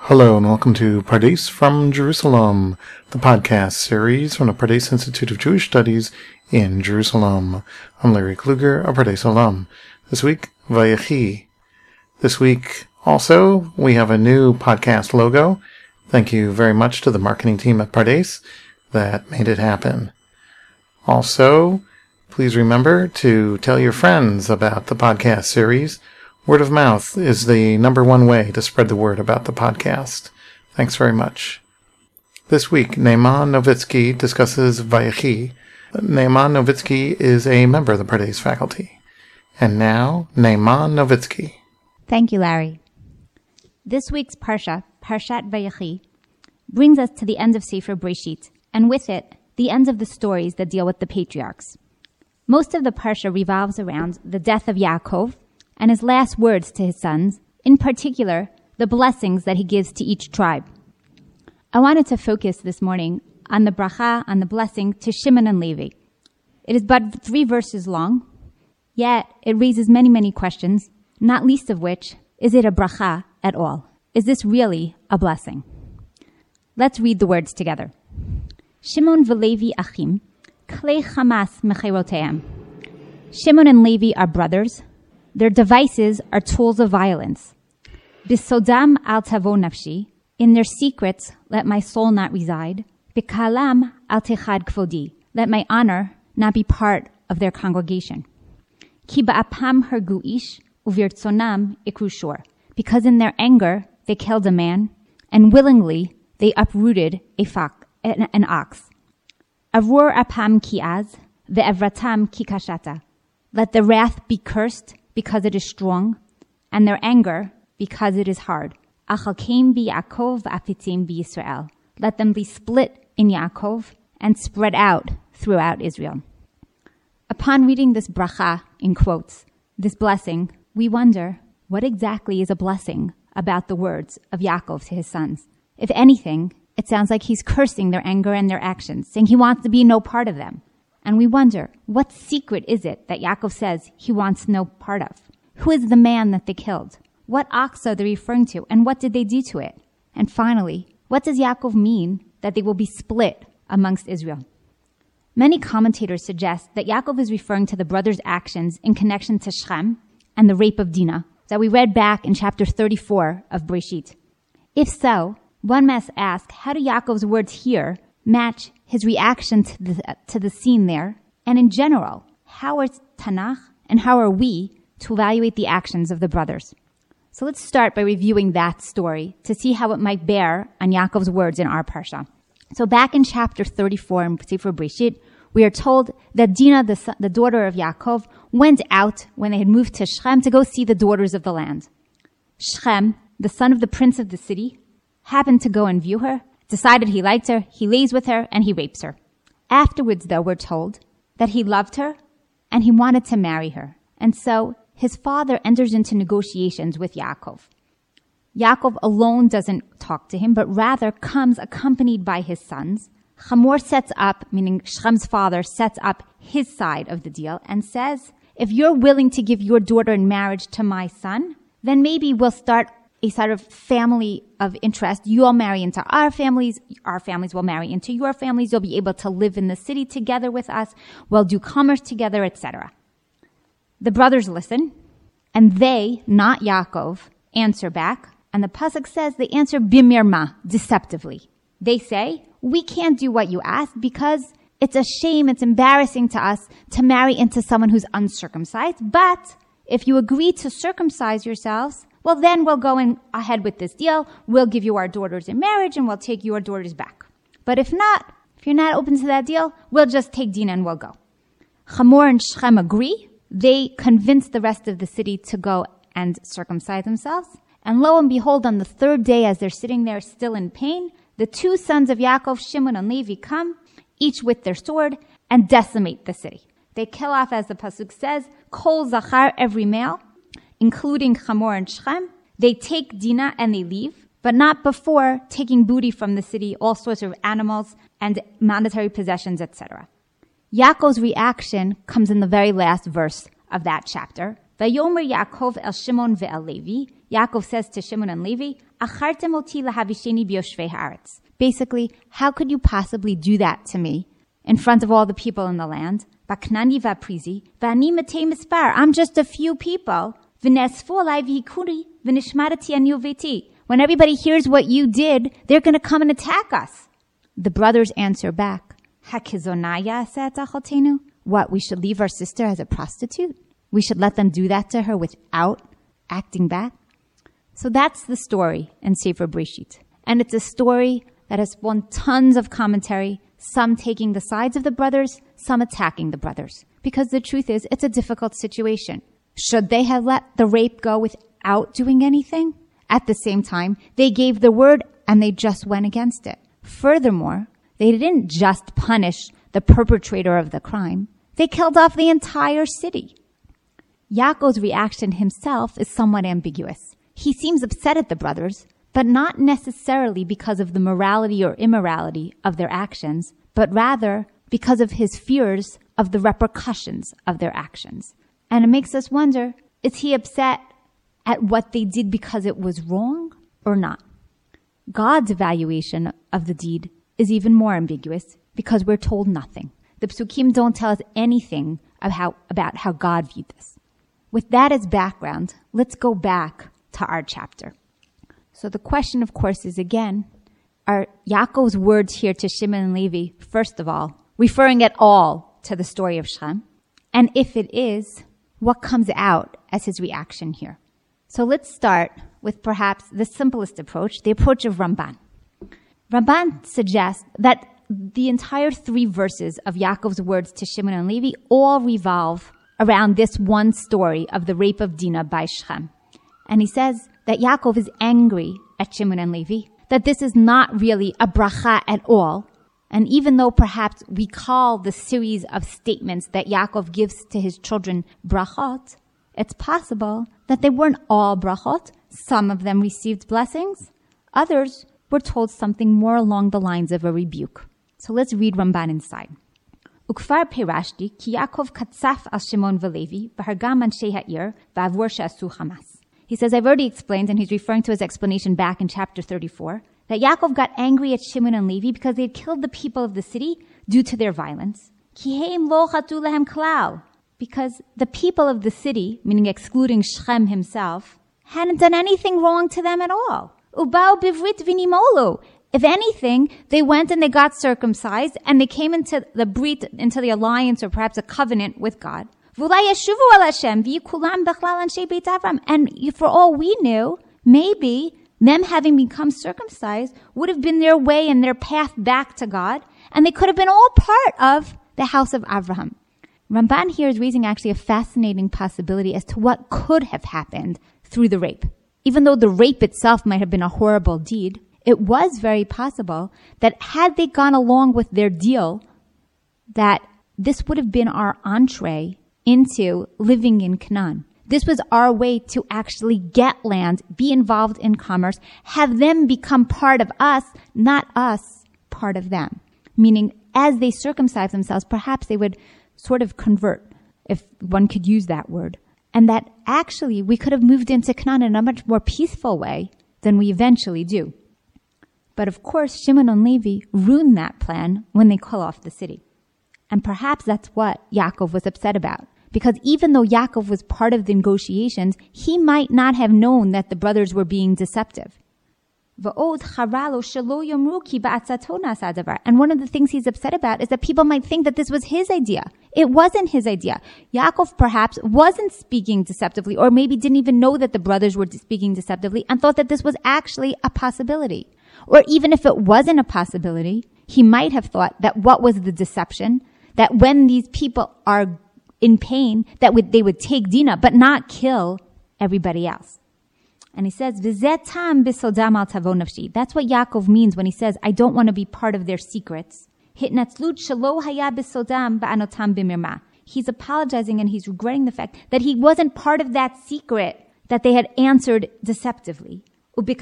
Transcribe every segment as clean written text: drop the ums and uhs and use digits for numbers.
Hello and welcome to Pardes from Jerusalem, the podcast series from the Pardes Institute of Jewish Studies in Jerusalem. I'm Larry Kluger, a Pardes alum. This week, Vayechi. This week, also, we have a new podcast logo. Thank you very much to the marketing team at Pardes that made it happen. Also, please remember to tell your friends about the podcast series. Word of mouth is the number one way to spread the word about the podcast. Thanks very much. This week, Neiman Novitsky discusses Vayechi. Neiman Novitsky is a member of the Pardes faculty. And now, Neiman Novitsky. Thank you, Larry. This week's Parsha, Parshat Vayechi, brings us to the end of Sefer Breshit, and with it, the end of the stories that deal with the patriarchs. Most of the Parsha revolves around the death of Yaakov, and his last words to his sons, in particular, the blessings that he gives to each tribe. I wanted to focus this morning on the bracha, on the blessing to Shimon and Levi. It is but 3 verses long, yet it raises many, many questions, not least of which, is it a bracha at all? Is this really a blessing? Let's read the words together. Shimon v'Levi achim, klei chamas mecheroteim. Shimon and Levi are brothers. Their devices are tools of violence. Bisodam al tavo nafshi, in their secrets let my soul not reside. Bikalam al techad kvodi, let my honor not be part of their congregation. Ki ba'apam hergu ish, uvirtzonam ikru shor, because in their anger they killed a man, and willingly they uprooted an ox. Avur apam ki az, ve'evratam ki kashata, let the wrath be cursed, because it is strong, and their anger, because it is hard. Achalkeim b'Yaakov v'afitzim b'Yisrael. Let them be split in Yaakov and spread out throughout Israel. Upon reading this bracha, in quotes, this blessing, we wonder, what exactly is a blessing about the words of Yaakov to his sons? If anything, it sounds like he's cursing their anger and their actions, saying he wants to be no part of them. And we wonder, what secret is it that Yaakov says he wants no part of? Who is the man that they killed? What ox are they referring to? And what did they do to it? And finally, what does Yaakov mean that they will be split amongst Israel? Many commentators suggest that Yaakov is referring to the brothers' actions in connection to Shechem and the rape of Dinah that we read back in chapter 34 of Breshit. If so, one must ask, how do Yaakov's words here match his reaction to the scene there? And in general, how is Tanakh and how are we to evaluate the actions of the brothers? So let's start by reviewing that story to see how it might bear on Yaakov's words in our parsha. So back in chapter 34 in Sefer Breshit, we are told that Dinah, the daughter of Yaakov, went out when they had moved to Shechem to go see the daughters of the land. Shechem, the son of the prince of the city, happened to go and view her, decided he liked her, he lays with her, and he rapes her. Afterwards, though, we're told that he loved her and he wanted to marry her. And so his father enters into negotiations with Yaakov. Yaakov alone doesn't talk to him, but rather comes accompanied by his sons. Hamor sets up, meaning Shechem's father sets up his side of the deal and says, if you're willing to give your daughter in marriage to my son, then maybe we'll start a sort of family of interest. You'll marry into our families will marry into your families, you'll be able to live in the city together with us, we'll do commerce together, etc. The brothers listen, and they, not Yaakov, answer back, and the pasuk says they answer bimirma, deceptively. They say, we can't do what you asked because it's a shame, it's embarrassing to us to marry into someone who's uncircumcised, but if you agree to circumcise yourselves, well, then we'll go ahead with this deal. We'll give you our daughters in marriage and we'll take your daughters back. But if not, if you're not open to that deal, we'll just take Dinah and we'll go. Hamor and Shechem agree. They convince the rest of the city to go and circumcise themselves. And lo and behold, on the 3rd day, as they're sitting there still in pain, the 2 sons of Yaakov, Shimon and Levi, come, each with their sword, and decimate the city. They kill off, as the pasuk says, kol zachar, every male, including Hamor and Shechem. They take Dinah and they leave, but not before taking booty from the city, all sorts of animals and monetary possessions, etc. Yaakov's reaction comes in the very last verse of that chapter. Vayomer Yaakov el Shimon ve'el Levi. Yaakov says to Shimon and Levi, Achartem oti lahavisheni b'yoshvei haaretz. Basically, how could you possibly do that to me in front of all the people in the land? Baknani v'aprizi, v'ani matei mispar. I'm just a few people. V'nesfu alai v'hikuri, v'nishmarati ani uveti. When everybody hears what you did, they're going to come and attack us. The brothers answer back, Hakizonaya asat achotenu? What, we should leave our sister as a prostitute? We should let them do that to her without acting back? So that's the story in Sefer Breshit. And it's a story that has spawned tons of commentary, some taking the sides of the brothers, some attacking the brothers. Because the truth is, it's a difficult situation. Should they have let the rape go without doing anything? At the same time, they gave the word and they just went against it. Furthermore, they didn't just punish the perpetrator of the crime. They killed off the entire city. Yaakov's reaction himself is somewhat ambiguous. He seems upset at the brothers, but not necessarily because of the morality or immorality of their actions, but rather because of his fears of the repercussions of their actions. And it makes us wonder, is he upset at what they did because it was wrong or not? God's evaluation of the deed is even more ambiguous because we're told nothing. The Psukim don't tell us anything about how God viewed this. With that as background, let's go back to our chapter. So the question, of course, is again, are Yaakov's words here to Shimon and Levi, first of all, referring at all to the story of Shem? And if it is, what comes out as his reaction here? So let's start with perhaps the simplest approach, the approach of Ramban. Ramban suggests that the entire 3 verses of Yaakov's words to Shimon and Levi all revolve around this one story of the rape of Dinah by Shechem. And he says that Yaakov is angry at Shimon and Levi, that this is not really a bracha at all. And even though perhaps we call the series of statements that Yaakov gives to his children brachot, it's possible that they weren't all brachot. Some of them received blessings. Others were told something more along the lines of a rebuke. So let's read Ramban inside. Ukfar perashti ki Yaakov katzaf al Shimon v'Levi v'hargam anshei ha'ir v'avor she'asu Hamas. He says, I've already explained, and he's referring to his explanation back in chapter 34, that Yaakov got angry at Shimon and Levi because they had killed the people of the city due to their violence. Ki heim lo chatu lehem klal. Because the people of the city, meaning excluding Shechem himself, hadn't done anything wrong to them at all. Ubao bivrit v'nimolu. If anything, they went and they got circumcised and they came into the brit, into the alliance or perhaps a covenant with God. And for all we knew, maybe them having become circumcised would have been their way and their path back to God, and they could have been all part of the house of Abraham. Ramban here is raising actually a fascinating possibility as to what could have happened through the rape. Even though the rape itself might have been a horrible deed, it was very possible that had they gone along with their deal, that this would have been our entree into living in Canaan. This was our way to actually get land, be involved in commerce, have them become part of us, not us part of them. Meaning, as they circumcise themselves, perhaps they would sort of convert, if one could use that word. And that actually we could have moved into Canaan in a much more peaceful way than we eventually do. But of course, Shimon and Levi ruined that plan when they call off the city. And perhaps that's what Yaakov was upset about. Because even though Yaakov was part of the negotiations, he might not have known that the brothers were being deceptive. And one of the things he's upset about is that people might think that this was his idea. It wasn't his idea. Yaakov perhaps wasn't speaking deceptively, or maybe didn't even know that the brothers were speaking deceptively and thought that this was actually a possibility. Or even if it wasn't a possibility, he might have thought that what was the deception? That when these people are in pain, they would take Dinah, but not kill everybody else. And he says, That's what Yaakov means when he says, I don't want to be part of their secrets. He's apologizing and he's regretting the fact that he wasn't part of that secret that they had answered deceptively. And he's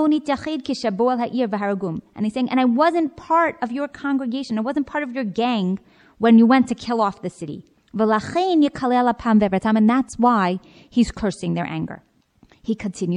saying, and I wasn't part of your congregation, I wasn't part of your gang when you went to kill off the city. And that's why he's cursing their anger. He continues,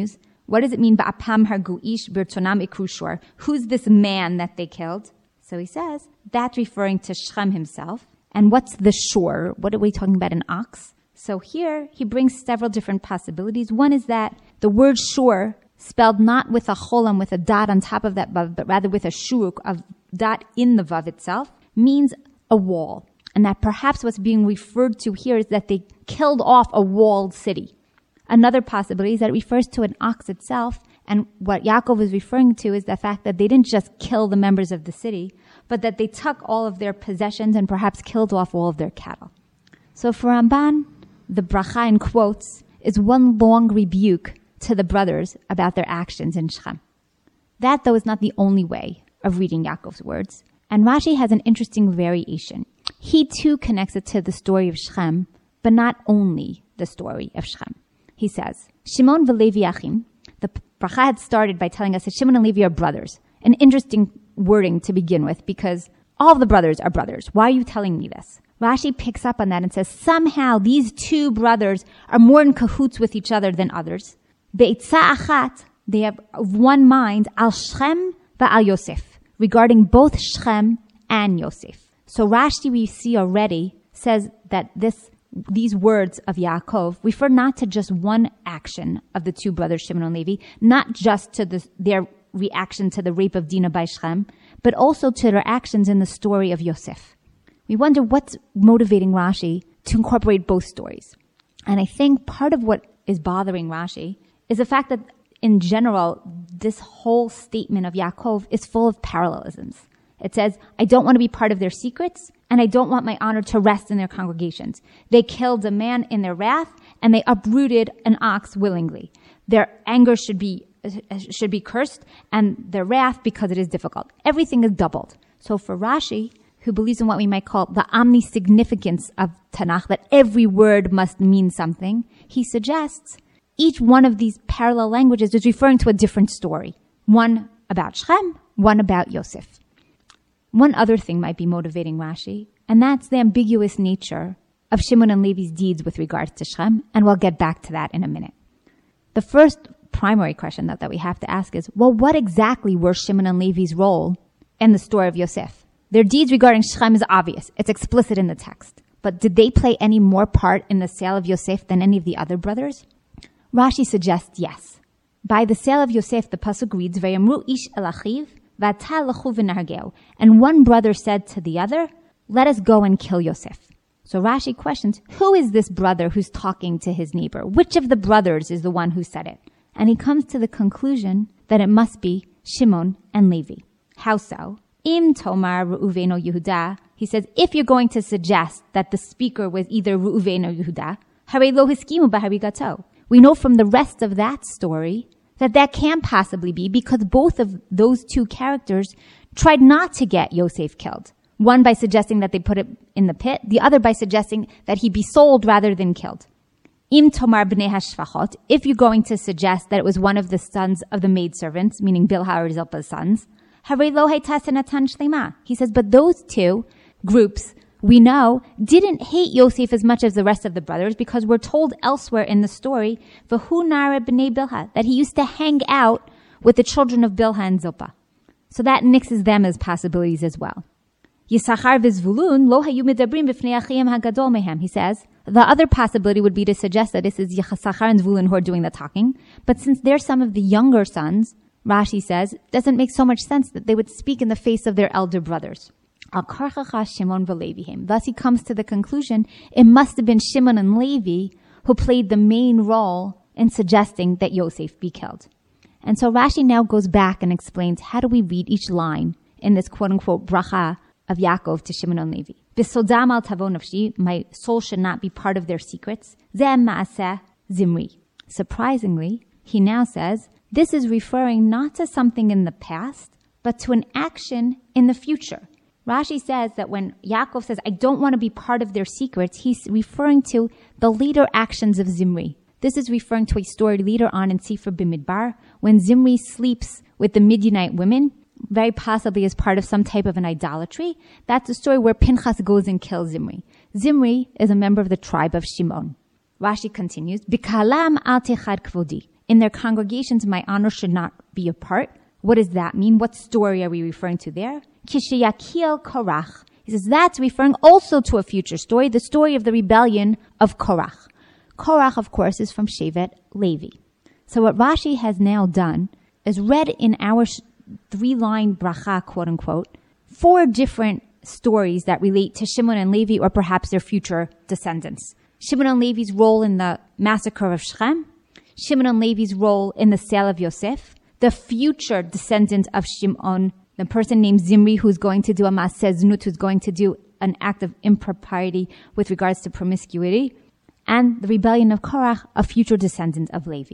What does it mean, Ba'apam hargu ish birtonam ikru shor? Who's this man that they killed? So he says, that's referring to Shechem himself. And what's the shor? What are we talking about, an ox? So here, he brings several different possibilities. One is that the word shor, spelled not with a cholam, with a dot on top of that vav, but rather with a shuruk, a dot in the vav itself, means a wall. And that perhaps what's being referred to here is that they killed off a walled city. Another possibility is that it refers to an ox itself, and what Yaakov is referring to is the fact that they didn't just kill the members of the city, but that they took all of their possessions and perhaps killed off all of their cattle. So for Ramban, the bracha in quotes is one long rebuke to the brothers about their actions in Shechem. That, though, is not the only way of reading Yaakov's words. And Rashi has an interesting variation. He too connects it to the story of Shechem, but not only the story of Shechem. He says, Shimon v'Levi achim. The bracha had started by telling us that Shimon and Levi are brothers. An interesting wording to begin with, because all of the brothers are brothers. Why are you telling me this? Rashi picks up on that and says, somehow these two brothers are more in cahoots with each other than others. Be'etzah achat, they have one mind, al Shechem va'al Yosef, regarding both Shechem and Yosef. So Rashi, we see already, says that these words of Yaakov refer not to just one action of the two brothers, Shimon and Levi, not just to their reaction to the rape of Dinah by Shechem, but also to their actions in the story of Yosef. We wonder what's motivating Rashi to incorporate both stories. And I think part of what is bothering Rashi is the fact that, in general, this whole statement of Yaakov is full of parallelisms. It says, I don't want to be part of their secrets, and I don't want my honor to rest in their congregations. They killed a man in their wrath, and they uprooted an ox willingly. Their anger should be cursed, and their wrath because it is difficult. Everything is doubled. So for Rashi, who believes in what we might call the omni-significance of Tanakh, that every word must mean something, he suggests each one of these parallel languages is referring to a different story. One about Shechem, one about Yosef. One other thing might be motivating Rashi, and that's the ambiguous nature of Shimon and Levi's deeds with regards to Shechem, and we'll get back to that in a minute. The first primary question that we have to ask is, well, what exactly were Shimon and Levi's role in the story of Yosef? Their deeds regarding Shechem is obvious. It's explicit in the text. But did they play any more part in the sale of Yosef than any of the other brothers? Rashi suggests yes. By the sale of Yosef, the pasuk reads, Vayamru ish el achiv, v'ata lechu v'nargeu. And one brother said to the other, let us go and kill Yosef. So Rashi questions, who is this brother who's talking to his neighbor? Which of the brothers is the one who said it? And he comes to the conclusion that it must be Shimon and Levi. How so? Im Tomar Reuven or Yehuda, he says, if you're going to suggest that the speaker was either Reuven or Yehuda, Harei lo hiskimu b'harigato. We know from the rest of that story that can't possibly be, because both of those two characters tried not to get Yosef killed. One by suggesting that they put it in the pit, the other by suggesting that he be sold rather than killed. Im Tomar b'nei hashfachot, if you're going to suggest that it was one of the sons of the maidservants, meaning Bilhah or Zilpah's sons, he says, but those two groups, we know, didn't hate Yosef as much as the rest of the brothers, because we're told elsewhere in the story, that he used to hang out with the children of Bilhah and Zilpah. So that nixes them as possibilities as well. Yisachar v'Zvulun lo hayu medabrim b'fnei achiyim hagadol mehem. He says, the other possibility would be to suggest that this is Yisachar and Zvulun who are doing the talking, but since they're some of the younger sons, Rashi says, it doesn't make so much sense that they would speak in the face of their elder brothers. Thus he comes to the conclusion, it must have been Shimon and Levi who played the main role in suggesting that Yosef be killed. And so Rashi now goes back and explains, how do we read each line in this quote-unquote bracha of Yaakov to Shimon and Levi? B'sodam al tavo nafshi, my soul should not be part of their secrets. Zeh ma'aseh zimri. Surprisingly, he now says, this is referring not to something in the past, but to an action in the future. Rashi says that when Yaakov says, I don't want to be part of their secrets, he's referring to the later actions of Zimri. This is referring to a story later on in Sefer Bimidbar, when Zimri sleeps with the Midianite women, very possibly as part of some type of an idolatry. That's a story where Pinchas goes and kills Zimri. Zimri is a member of the tribe of Shimon. Rashi continues, B'kalam al techad kvodi. in their congregations, my honor should not be apart. What does that mean? What story are we referring to there? Kishayakil Korach. He says that's referring also to a future story, the story of the rebellion of Korach. Korach, of course, is from Shevet Levi. So what Rashi has now done is read in our 3-line bracha, quote unquote, 4 different stories that relate to Shimon and Levi or perhaps their future descendants. Shimon and Levi's role in the massacre of Shechem, Shimon and Levi's role in the sale of Yosef, the future descendant of Shimon, the person named Zimri who's going to do a Maaseh Znut, who's going to do an act of impropriety with regards to promiscuity, and the rebellion of Korach, a future descendant of Levi.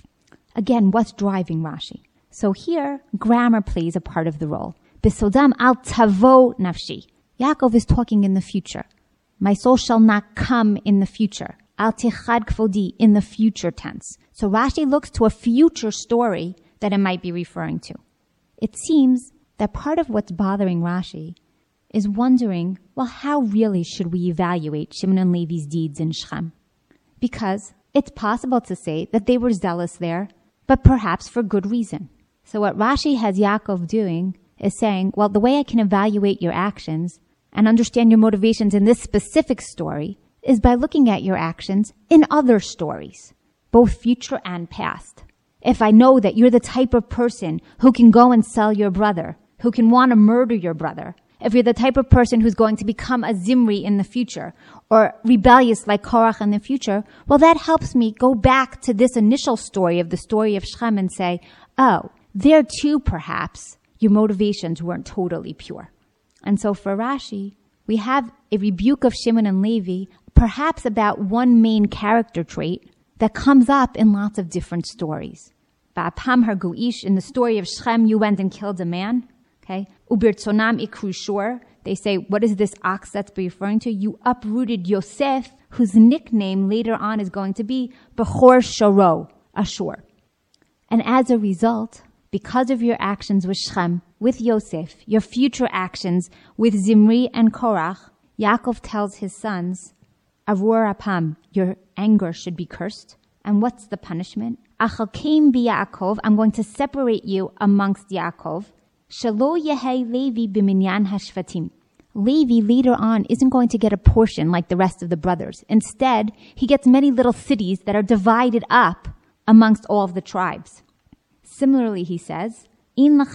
Again, what's driving Rashi? So here, grammar plays a part of the role. Besodam al tavo nafshi. Yaakov is talking in the future. My soul shall not come in the future. Al tichad kvodi, in the future tense. So Rashi looks to a future story that it might be referring to. It seems that part of what's bothering Rashi is wondering, well, how really should we evaluate Shimon and Levi's deeds in Shechem? Because it's possible to say that they were zealous there, but perhaps for good reason. So what Rashi has Yaakov doing is saying, well, the way I can evaluate your actions and understand your motivations in this specific story is by looking at your actions in other stories, both future and past. If I know that you're the type of person who can go and sell your brother, who can want to murder your brother, if you're the type of person who's going to become a Zimri in the future or rebellious like Korach in the future, well, that helps me go back to this initial story of the story of Shechem and say, oh, there too, perhaps, your motivations weren't totally pure. And so for Rashi, we have a rebuke of Shimon and Levi, perhaps about one main character trait that comes up in lots of different stories. Ba'apam hargu ish, in the story of Shechem, you went and killed a man. Okay. Ubirtzonam ikru shor. They say, what is this ox that's referring to? You uprooted Yosef, whose nickname later on is going to be Bechor Shoro, Ashur. And as a result, because of your actions with Shechem, with Yosef, your future actions with Zimri and Korach, Yaakov tells his sons, Arur apam, your anger should be cursed. And what's the punishment? Achalkeim biYaakov, I'm going to separate you amongst Yaakov. Shalo Yehei Levi b'minyan hashvatim. Levi later on isn't going to get a portion like the rest of the brothers. Instead, he gets many little cities that are divided up amongst all of the tribes. Similarly, he says, he says,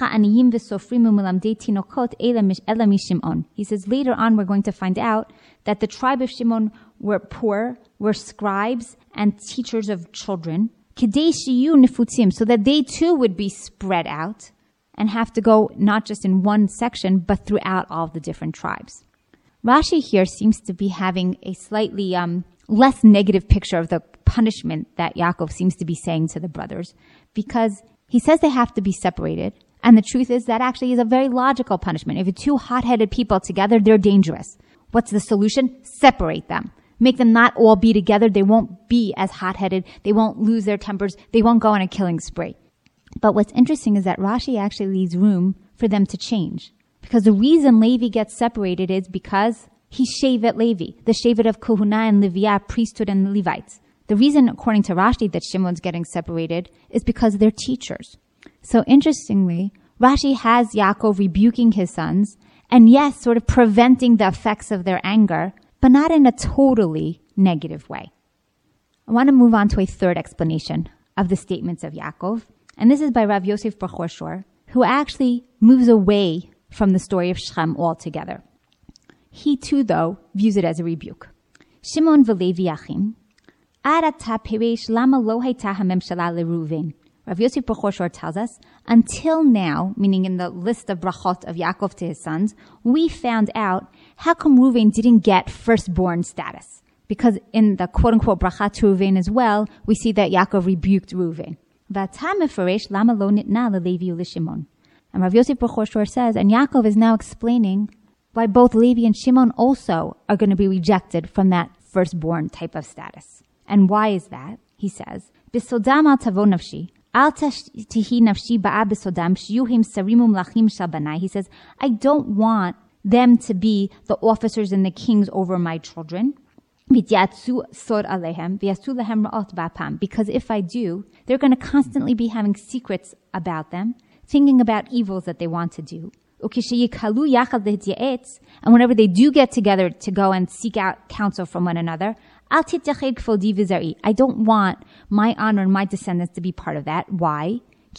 later on we're going to find out that the tribe of Shimon were poor, were scribes and teachers of children, so that they too would be spread out and have to go not just in one section, but throughout all the different tribes. Rashi here seems to be having a slightly less negative picture of the punishment that Yaakov seems to be saying to the brothers, because he says they have to be separated. And the truth is that actually is a very logical punishment. If you're two hot-headed people together, they're dangerous. What's the solution? Separate them. Make them not all be together. They won't be as hot-headed. They won't lose their tempers. They won't go on a killing spree. But what's interesting is that Rashi actually leaves room for them to change. Because the reason Levi gets separated is because he's Shevet Levi, the Shevet of Kohuna and Leviah, priesthood and Levites. The reason, according to Rashi, that Shimon's getting separated is because they're teachers. So interestingly, Rashi has Yaakov rebuking his sons, and yes, sort of preventing the effects of their anger, but not in a totally negative way. I want to move on to a third explanation of the statements of Yaakov, and this is by Rav Yosef Bechor Shor, who actually moves away from the story of Shechem altogether. He too, though, views it as a rebuke. Shimon v'Levi achim, arata peresh lama lo hayta hamemshala leReuven. Rav Yosef Bechor Shor tells us, until now, meaning in the list of brachot of Yaakov to his sons, we found out how come Reuven didn't get firstborn status. Because in the quote-unquote bracha to Reuven as well, we see that Yaakov rebuked Reuven. V'ata mefaresh lama lo nitna leLevi u'leShimon. And Rav Yosef Bechor Shor says, and Yaakov is now explaining why both Levi and Shimon also are going to be rejected from that firstborn type of status. And why is that? He says, B'sodam al tavo nafshi. He says, I don't want them to be the officers and the kings over my children. Because if I do, they're going to constantly be having secrets about them, thinking about evils that they want to do. And whenever they do get together to go and seek out counsel from one another, I don't want my honor and my descendants to be part of that. Why?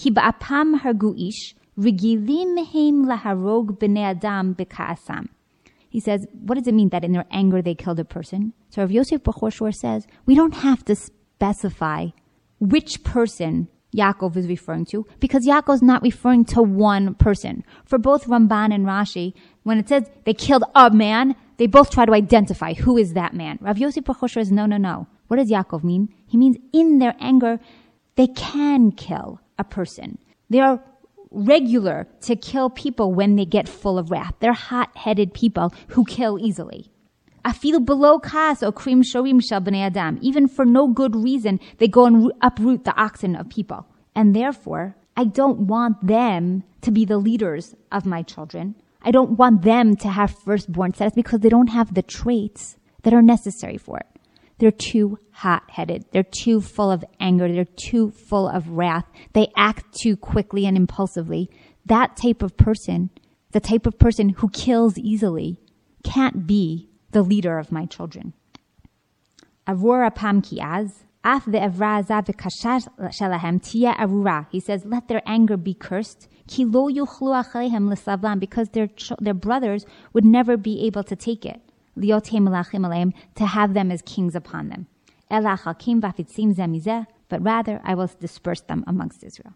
He says, what does it mean that in their anger they killed a person? So Rav Yosef Bechor Shor says, we don't have to specify which person Yaakov is referring to, because Yaakov is not referring to one person. For both Ramban and Rashi, when it says they killed a man, they both try to identify who is that man. Rav Yosef Bechor Shor says, no. What does Yaakov mean? He means in their anger, they can kill a person. They are regular to kill people when they get full of wrath. They're hot-headed people who kill easily. Afilu below kas or krim shorim shel bnei adam. Even for no good reason, they go and uproot the oxen of people. And therefore, I don't want them to be the leaders of my children. I don't want them to have firstborn status because they don't have the traits that are necessary for it. They're too hot-headed. They're too full of anger. They're too full of wrath. They act too quickly and impulsively. That type of person, the type of person who kills easily, can't be the leader of my children. Avura pam kiaz, af ve'evra za v'kashat shalahem tia arura. He says, let their anger be cursed. Ki lo yuchlu achleihem l'savlam, because their brothers would never be able to take it. To have them as kings upon them. But rather, I will disperse them amongst Israel.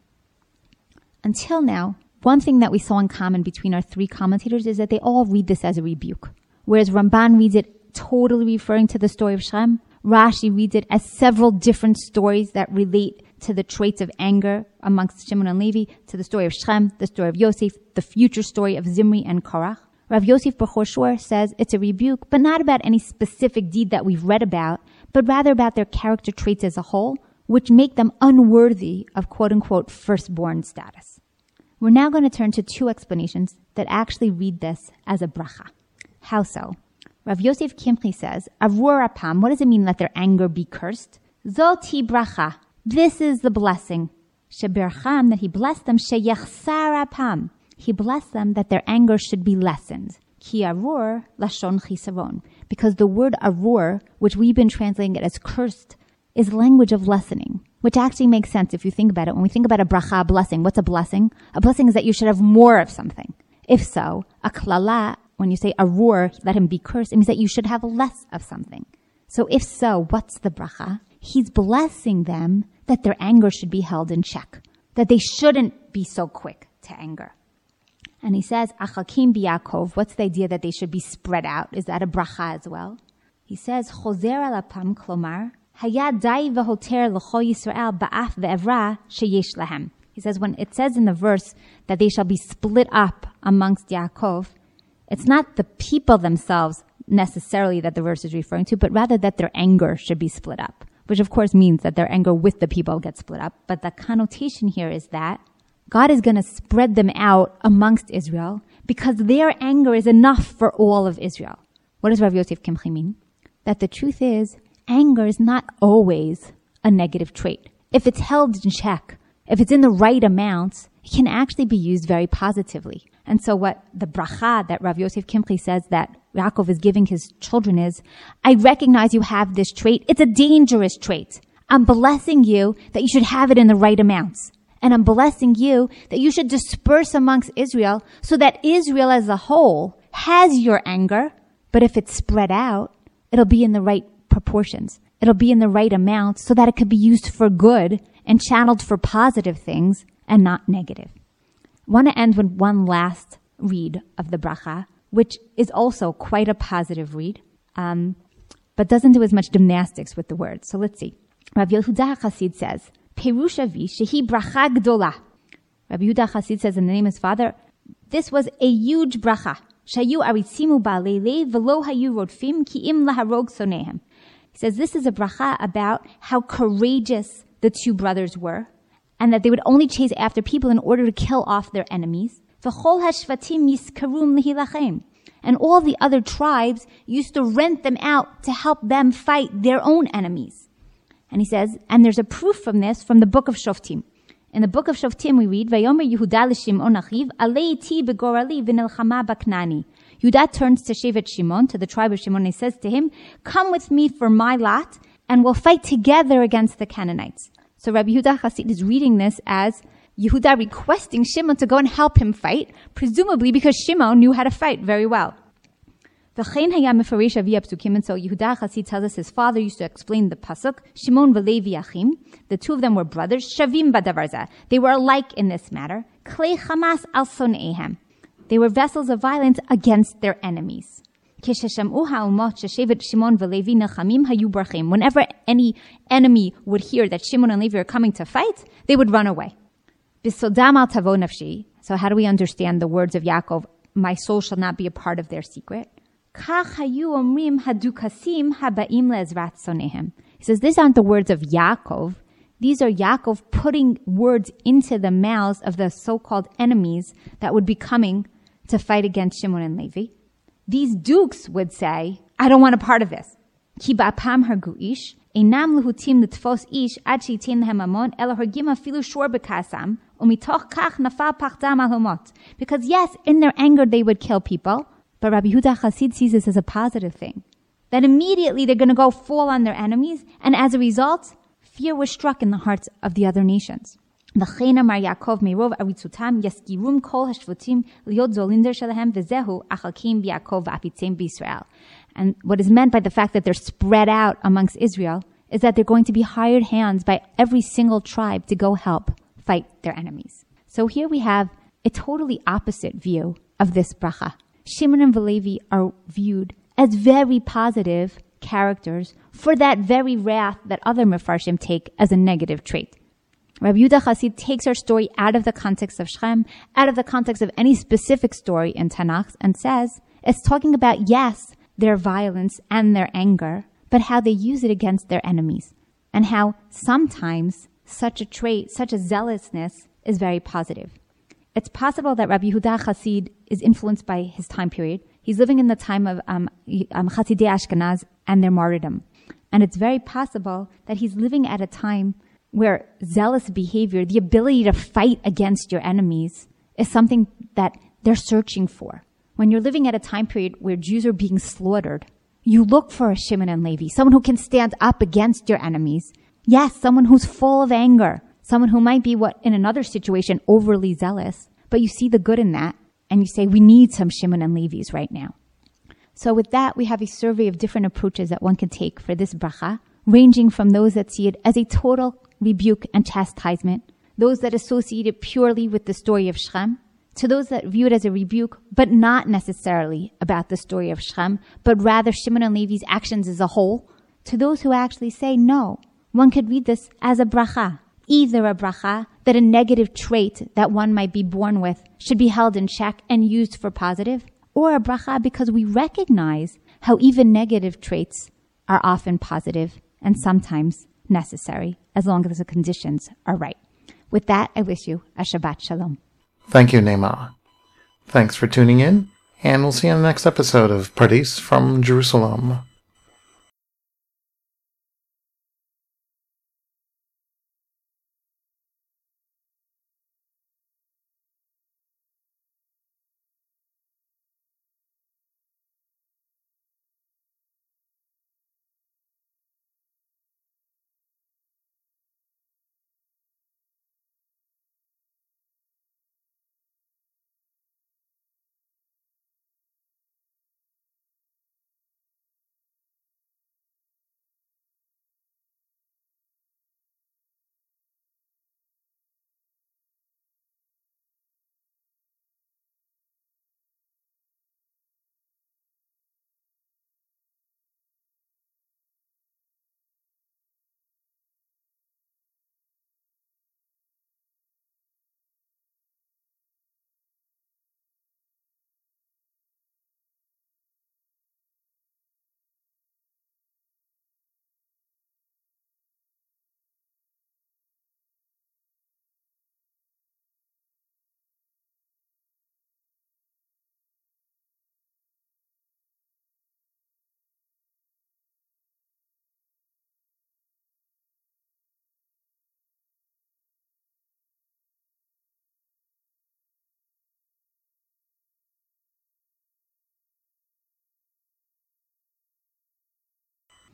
Until now, one thing that we saw in common between our three commentators is that they all read this as a rebuke. Whereas Ramban reads it totally referring to the story of Shem, Rashi reads it as several different stories that relate to the traits of anger amongst Shimon and Levi, to the story of Shem, the story of Yosef, the future story of Zimri and Korach. Rav Yosef Bechor Shor says it's a rebuke, but not about any specific deed that we've read about, but rather about their character traits as a whole, which make them unworthy of quote-unquote firstborn status. We're now going to turn to two explanations that actually read this as a bracha. How so? Rav Yosef Kimchi says, Avur apam, what does it mean let their anger be cursed? Zoti bracha, this is the blessing. Shebercham, that he blessed them, sheyachsar apam. He blessed them that their anger should be lessened. Ki arur lashon chisaron. Because the word arur, which we've been translating it as cursed, is language of lessening, which actually makes sense if you think about it. When we think about a bracha, a blessing, what's a blessing? A blessing is that you should have more of something. If so, a klala, when you say arur, let him be cursed, it means that you should have less of something. So if so, what's the bracha? He's blessing them that their anger should be held in check, that they shouldn't be so quick to anger. And he says, Achakim b'Yakov, what's the idea that they should be spread out? Is that a bracha as well? He says, Choser al apam klomar, hayad dai v'hoter l'chol Yisrael ba'af ve'evra sheyesh lahem. He says, when it says in the verse that they shall be split up amongst Yaakov, it's not the people themselves necessarily that the verse is referring to, but rather that their anger should be split up, which of course means that their anger with the people gets split up. But the connotation here is that God is going to spread them out amongst Israel because their anger is enough for all of Israel. What does Rav Yosef Kimchi mean? That the truth is, anger is not always a negative trait. If it's held in check, if it's in the right amounts, it can actually be used very positively. And so what the bracha that Rav Yosef Kimchi says that Yaakov is giving his children is, I recognize you have this trait. It's a dangerous trait. I'm blessing you that you should have it in the right amounts. And I'm blessing you that you should disperse amongst Israel so that Israel as a whole has your anger, but if it's spread out, it'll be in the right proportions. It'll be in the right amount so that it could be used for good and channeled for positive things and not negative. I want to end with one last read of the bracha, which is also quite a positive read, but doesn't do as much gymnastics with the words. So let's see. Rav Yehuda HaChassid says, Perush avi shehi bracha gdola. Rabbi Yehuda HaChassid says in the name of his father, this was a huge bracha. Shayu aritzimu ba'leile v'lo hayu rodfim ki im laharog sonehem. He says this is a bracha about how courageous the two brothers were, and that they would only chase after people in order to kill off their enemies. V'chol hashvatim yiskarum lehilachem. And all the other tribes used to rent them out to help them fight their own enemies. And he says, and there's a proof from this from the book of Shoftim. In the book of Shoftim we read, Vayomer Yehuda l'Shimon achiv, alei iti begorali v'nelchama baknani. Yehuda turns to Shevet Shimon, to the tribe of Shimon, and he says to him, come with me for my lot, and we'll fight together against the Canaanites. So Rabbi Yehuda Chassid is reading this as Yehuda requesting Shimon to go and help him fight, presumably because Shimon knew how to fight very well. And so Yehuda Chassid tells us his father used to explain the pasuk, Shimon v'Levi achim, the two of them were brothers, shavim badavarza. They were alike in this matter. Klei chamas al soneihem. They were vessels of violence against their enemies. Whenever any enemy would hear that Shimon and Levi are coming to fight, they would run away. So how do we understand the words of Yaakov, my soul shall not be a part of their secret? He says, these aren't the words of Yaakov. These are Yaakov putting words into the mouths of the so-called enemies that would be coming to fight against Shimon and Levi. These dukes would say, I don't want a part of this. Because yes, in their anger they would kill people, but Rabbi Yehuda Chassid sees this as a positive thing. That immediately they're going to go fall on their enemies, and as a result, fear was struck in the hearts of the other nations. And what is meant by the fact that they're spread out amongst Israel is that they're going to be hired hands by every single tribe to go help fight their enemies. So here we have a totally opposite view of this bracha. Shimon and Levi are viewed as very positive characters for that very wrath that other Mefarshim take as a negative trait. Rabbi Yehuda Chassid takes our story out of the context of Shechem, out of the context of any specific story in Tanakh, and says it's talking about, yes, their violence and their anger, but how they use it against their enemies, and how sometimes such a trait, such a zealousness, is very positive. It's possible that Rabbi Yehuda Chassid is influenced by his time period. He's living in the time of Chasidei Ashkenaz and their martyrdom. And it's very possible that he's living at a time where zealous behavior, the ability to fight against your enemies, is something that they're searching for. When you're living at a time period where Jews are being slaughtered, you look for a Shimon and Levi, someone who can stand up against your enemies. Yes, someone who's full of anger, someone who might be, in another situation, overly zealous, but you see the good in that, and you say, we need some Shimon and Levis right now. So with that, we have a survey of different approaches that one can take for this bracha, ranging from those that see it as a total rebuke and chastisement, those that associate it purely with the story of Shechem, to those that view it as a rebuke, but not necessarily about the story of Shechem, but rather Shimon and Levi's actions as a whole, to those who actually say, no, one could read this as a bracha, either a bracha that a negative trait that one might be born with should be held in check and used for positive, or a bracha because we recognize how even negative traits are often positive and sometimes necessary, as long as the conditions are right. With that, I wish you a Shabbat Shalom. Thank you, Neema. Thanks for tuning in, and we'll see you in the next episode of Pardes from Jerusalem.